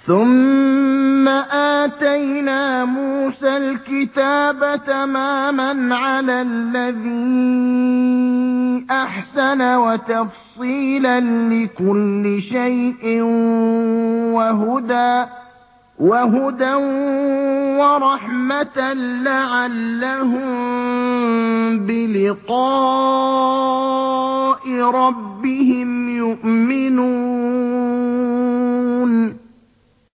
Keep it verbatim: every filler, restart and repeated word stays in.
ثُمَّ آتَيْنَا مُوسَى الْكِتَابَ تَمَامًا عَلَى الَّذِي أَحْسَنَ وَتَفْصِيلًا لِّكُلِّ شَيْءٍ وَهُدًى وَهُدًى وَرَحْمَةً لَّعَلَّهُم بِلِقَاءِ رَبِّهِمْ يُؤْمِنُونَ